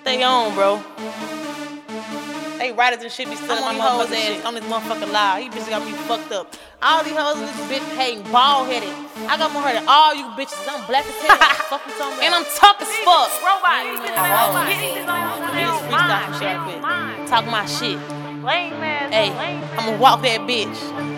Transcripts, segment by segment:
they on, bro. They writers and shit be stealing my hoes ass on this motherfucking lie. You bitches got me fucked up. All these hoes in this bitch hating, bald headed. I got more hair than all you bitches. I'm black as hell. Fucking talking about. And I'm tough as fuck. Talk my shit. Hey, I'ma walk that bitch.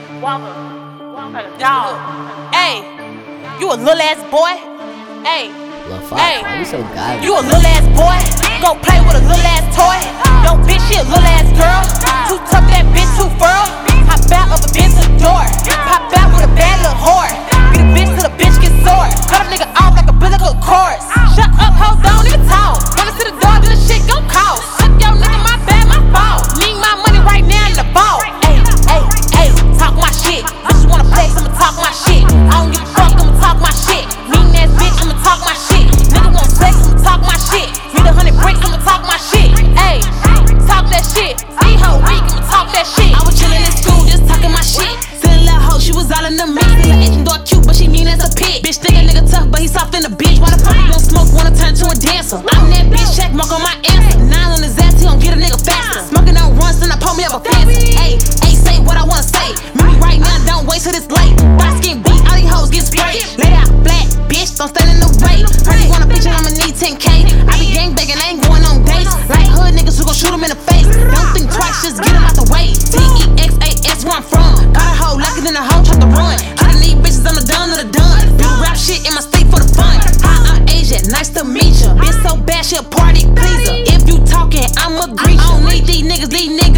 Dog. Hey, you a little ass boy. Hey, you a little ass boy. Go play with a little ass toy. Yo, bitch, she a little ass girl. Too tough, that bitch too furl. Hop out of a bitch to the door. Pop out with a bad little whore. Beat a bitch till the bitch get sore. Cut a nigga off like a biblical chorus. Shut up, hold on, even talk. Run to the door, then the shit gon' cost. Shut yo nigga, my bad, my fault. Need my money right now in the vault. Ayy, talk my shit. Bitch, you wanna flex, I'ma talk my shit. I don't give a fuck, I'ma talk my shit. Mean ass bitch, I'ma talk my shit. Nigga want flex, I'ma talk my shit. Need 100 bricks, I'ma talk my shit. Ayy, talk that shit. See her weak, I'ma talk that shit. I was chillin' in school, just talking my shit. Silly little hoe, she was all in the mix. Her agent door cute, but she mean as a pig. Bitch think a nigga tough, but he soft in the bitch. Why the fuck you gon' smoke, wanna turn to a dancer? I'm that bitch, check mark on my answer. 9 on his ass, he gon' get a nigga faster. Smoking on runs, then I pull me up a fence. Ayy, say what I wanna say. Meet me right now, don't wait till it's late. Dark skin beat, all these hoes get sprayed. Lay out flat, bitch, don't stand in the way. Heard you want a picture, I'ma need 10K. I be gang banging, I ain't going on dates. Like hood niggas who gon' shoot him in the face. Don't think twice, just get him out the way. TEXAS, where I'm from. Got a hoe, lock it in the hoe, try to run. Killing these bitches, I'm the done of the done. Do rap shit in my state for the fun. Hi, I'm Asian, nice to meet ya. Bitch so bad, she a party pleaser. If you talking, I'ma greet ya. I don't need these niggas,